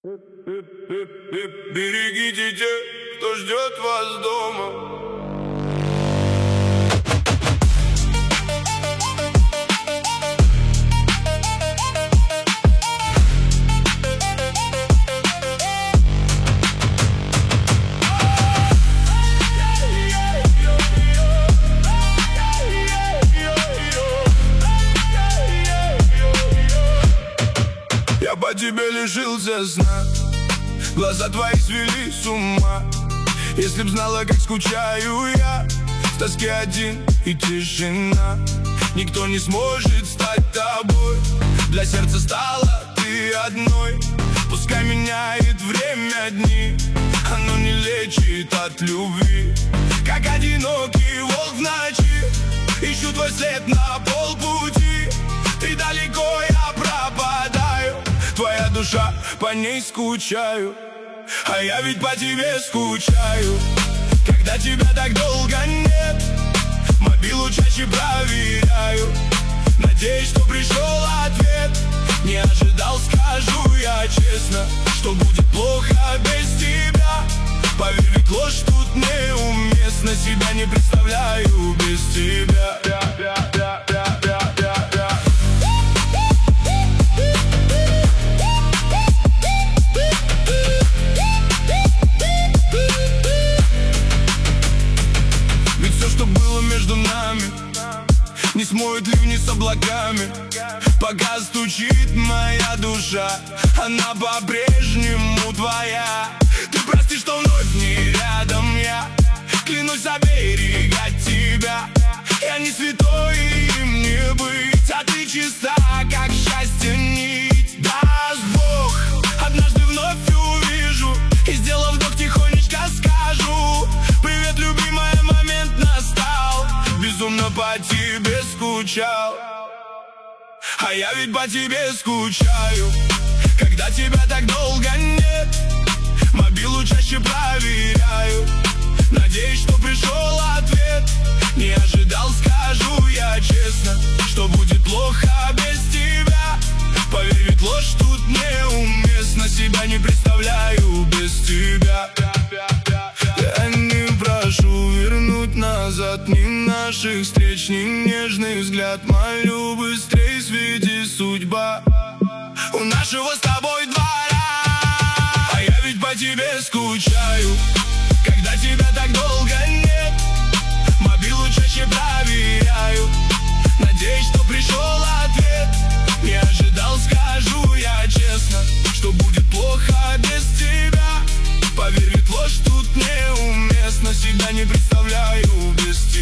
Берегите тех, кто ждет вас дома. Я по тебе лишился сна, глаза твои свели с ума. Если б знала, как скучаю я, в тоске один и тишина. Никто не сможет стать тобой, для сердца стала ты одной. Пускай меняет время дни, оно не лечит от любви. Как одинокий волк в ночи, ищу твой след на полпути. Ты далеко, я пропадаю, твоя душа, по ней скучаю. А я ведь по тебе скучаю. Когда тебя так долго нет, мобилу чаще проверяю. Надеюсь, что пришел ответ. Не ожидал, скажу я честно, что будет плохо без тебя. Поверь, ведь ложь тут неуместна. Себя не представляю без тебя. Между нами не смоет ливни с облаками. Пока стучит моя душа, она по-прежнему твоя. Ты прости, что вновь не рядом я, клянусь оберегать тебя. Я не святой, им не быть, а ты чиста, как счастье нить. Даст Бог, однажды вновь увижу и, сделав вдох, тихонечко скажу: привет, любимая, момент настал. Безумно по тебе скучал, а я ведь по тебе скучаю. Когда тебя так долго нет, мобилу чаще проверяю. Надеюсь, что пришел ответ. Не ожидал, скажу я честно, что будет плохо без тебя. Поверь, ведь ложь тут неуместна. Себя не представляю без тебя. Я не прошу вернуть назад ни наших встреч, ни нежный взгляд. Молю, быстрей свети судьба у нашего с тобой двора. А я ведь по тебе скучаю. Когда тебя так долго нет, мобилу чаще проверяю. Надеюсь, что пришел ответ. Не ожидал, скажу я честно, что будет плохо без тебя. Поверь, ведь ложь тут неуместна. Себя не представляю без тебя.